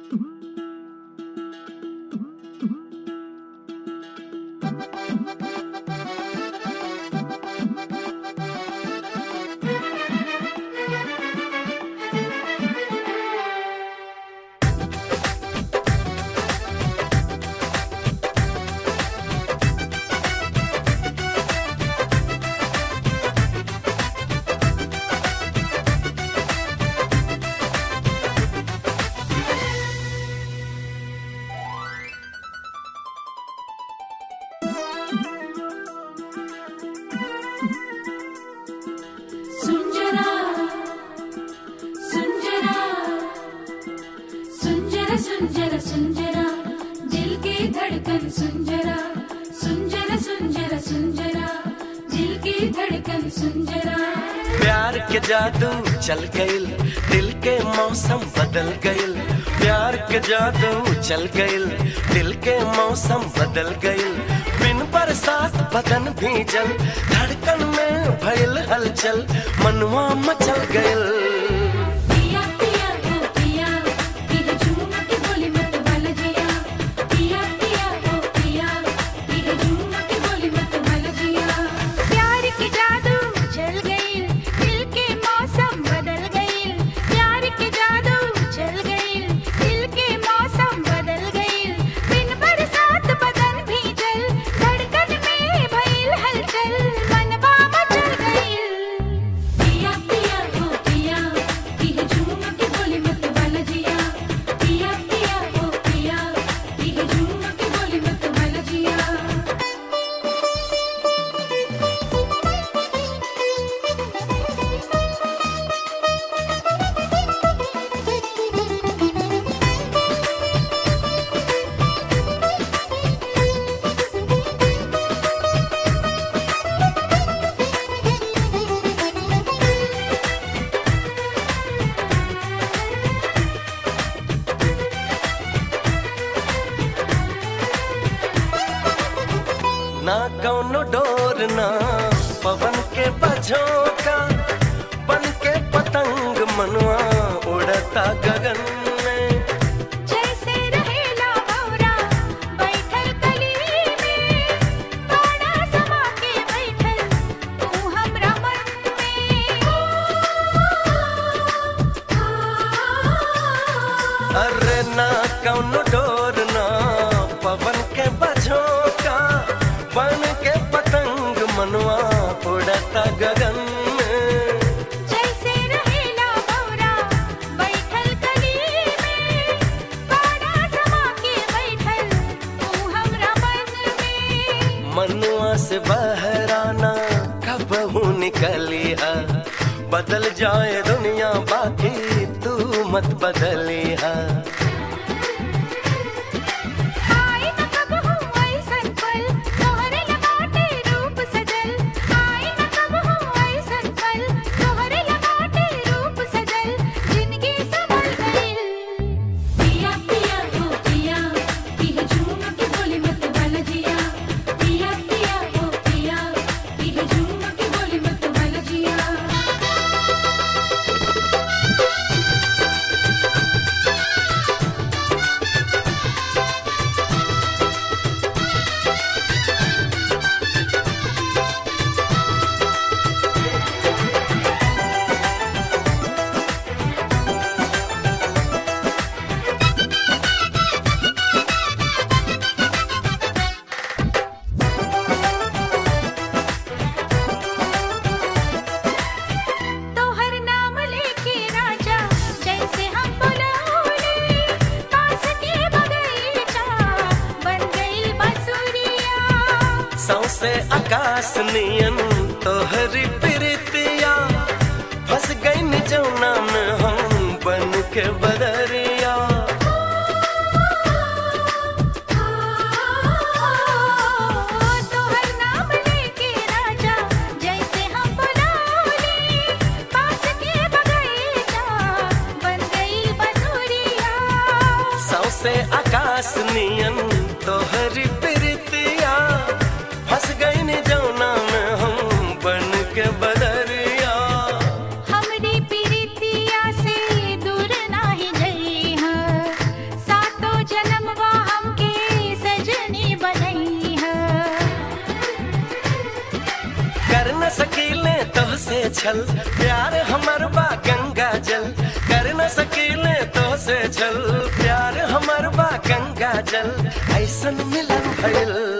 सुंजरा सुंजरा दिल की धड़कन सुंजरा सुंजरा सुंजरा सुंजरा दिल की धड़कन सुंजरा। प्यार के जादू चल गइल दिल के मौसम बदल गइल। प्यार के जादू चल गइल दिल के मौसम बदल गइल। बिन बरसात बदन भीजल धड़कन में भइल हलचल मनवा मचल गइल। ना कौनो डोर ना पवन के बझोंका बन के पतंग मनवा उड़ता गगन में। जैसे रहेला भौरा बैठल कली में बाड़ा समा के बैठल तू हमरा मन में। अरे ना कौनो डोर ना पवन के बझोंका बन के पतंग मनवा उड़ता गगन में। जैसे रहेला भौरा बैठल कली में बाड़ा समा के बैठल तू हमरा मन में। मनवा से बहराना कबहू निकली है बदल जाए दुनिया बाकी तू मत बदली है। सौसे आकाश नियन तोहरी प्रीतिया फंस गई जौना में हम बन के बदरिया। तोहर नाम लेके राजा जैसे हम बुलाली पास के बगीचा बन गई बसुरिया। सौसे आकाश नियन तोहरी प्रीतिया फंस गई ने जौना में हम बन के बदरिया। हमरी प्रीतिया से दूर नाही गई है न सकीले तो से छल, प्यार हमर बा गंगा जल। कर न सकीले तो से छल, प्यार हमर बा गंगा जल। ऐसन मिलन भइल